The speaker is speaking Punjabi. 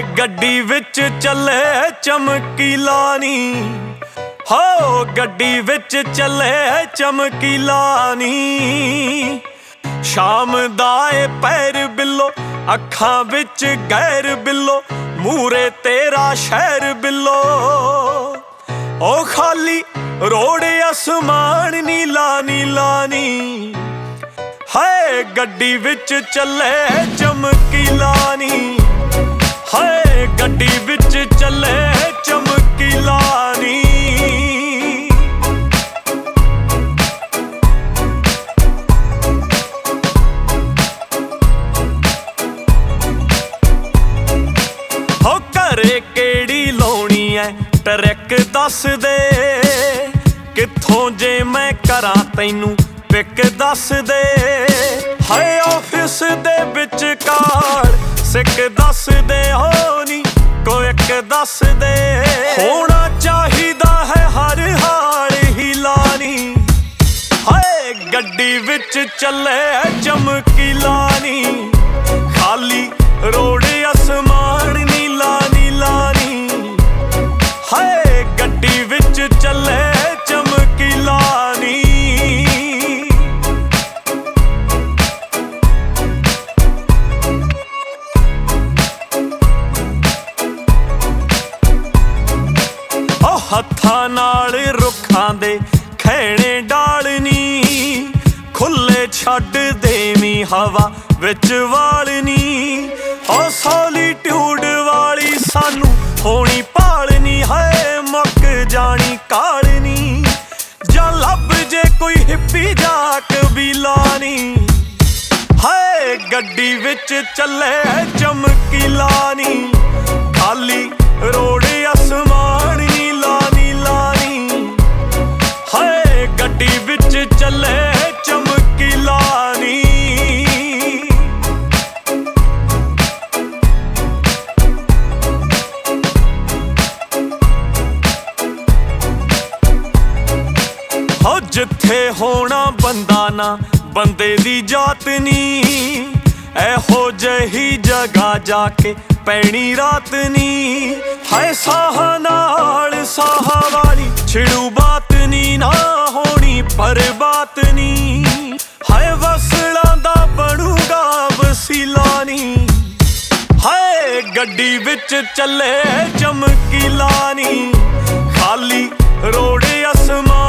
ਗੱਡੀ ਵਿੱਚ ਚੱਲੇ ਚਮਕੀਲਾ ਨੀ, ਹੋ ਗੱਡੀ ਵਿੱਚ ਚੱਲੇ ਚਮਕੀਲਾ ਨੀ। ਸ਼ਾਮ ਦਾ ਏ ਪੈਰ ਬਿੱਲੋ, ਅੱਖਾਂ ਵਿੱਚ ਗੈਰ ਬਿੱਲੋ, ਮੂਰੇ ਤੇਰਾ ਸ਼ਹਿਰ ਬਿੱਲੋ। ਉਹ ਖਾਲੀ ਰੋਡ ਅਸਮਾਨ ਨੀਲਾ ਨੀਲਾ ਨੀ, ਹਾਏ ਗੱਡੀ ਵਿੱਚ ਚੱਲੇ ਚਮਕੀਲਾ ਨੀ, ਹਾਏ ਗੱਡੀ ਵਿੱਚ ਚੱਲੇ ਚਮਕੀਲਾ ਨੀ। ਹੋ ਘਰੇ ਕਿਹੜੀ ਲਾਉਣੀ ਐ ਟਰੈਕ ਦੱਸ ਦੇ, ਕਿੱਥੋਂ ਜੇ ਮੈਂ ਕਰਾਂ ਤੈਨੂੰ ਪਿਕ ਦੱਸ ਦੇ। ਹਾਏ ਆਫਿਸ ਦੇ ਵਿੱਚ ਕਾਰ ਸਿੱਕ ਦੱਸ ਦੇ, ਹੋ ਨੀ ਕੋਈ ਇੱਕ ਦੱਸ ਦੇ। ਹੋਣਾ ਚਾਹੀਦਾ ਹੈ ਹਰ ਹਾਲ ਹੀਲਾ ਨੀ, ਹਾਏ ਗੱਡੀ ਵਿੱਚ ਚੱਲੇ ਚਮਕੀਲਾ ਨੀ। ਖਾਲੀ ਰੋਡ ਅਸਮਾਨ ਨੀਲਾ ਨੀਲਾ ਨੀ, ਹਾਏ ਗੱਡੀ ਵਿੱਚ ਚੱਲੇ ਚਮਕੀਲਾ ਨੀ। ਉਹ ਹੱਥਾਂ ਨਾਲ ਰੁੱਖਾਂ ਦੇ ਖੈਣੇ ਡਾਲਨੀ, ਖੁੱਲੇ ਛੱਡ ਦੇਵੀਂ ਹਵਾ ਵਿੱਚ ਵਾਲਨੀ। ਉਹ ਸੋਲੀਟਿਊਡ ਵਾਲੀ ਸਾਨੂੰ ਹੋਣੀ ਭਾਲਨੀ, ਹਾਏ ਮੁੱਕ ਜਾਣੀ ਕਾਲਨੀ। ਜਾਂ ਲੱਭ ਜੇ ਕੋਈ ਹਿੱਪੀ ਜਾਂ ਕਬੀਲਾ ਨੀ, ਹਾਏ ਗੱਡੀ ਵਿੱਚ ਚੱਲੇ ਚਮਕੀਲਾ ਨੀ। ਖਾਲੀ ਰੋਡ ਅਸਮਾਨ ਨੀਲਾ ਨੀਲਾ ਨੀ, ਹਾਏ ਗੱਡੀ ਵਿੱਚ ਚੱਲੇ ਚਮਕੀਲਾ ਨੀ। ਹੋ ਜਿੱਥੇ ਹੋਣਾ ਬੰਦਾ ਨਾ ਬੰਦੇ ਦੀ ਜਾਤ ਨੀ, ਇਹੋ ਜਿਹੀ ਜਗ੍ਹਾ ਜਾ ਕੇ ਪੈਣੀ ਰਾਤ ਨੀ। ਹਾਏ ਸਾਹਾਂ ਨਾਲ ਸਾਹਾਂ ਵਾਲੀ ਛਿੜੂ ਬਾਤ ਨੀ, ਨਾ ਹੋਣੀ ਪਰ ਬਾਤ ਨੀ। ਹਾਏ ਵਸਲਾਂ ਦਾ ਬਣੂਗਾ ਵਸੀਲਾ ਨੀ, ਹਾਏ ਗੱਡੀ ਵਿੱਚ ਚੱਲੇ ਚਮਕੀਲਾ ਨੀ। ਖਾਲੀ ਰੋਡ ਅਸਮਾਨ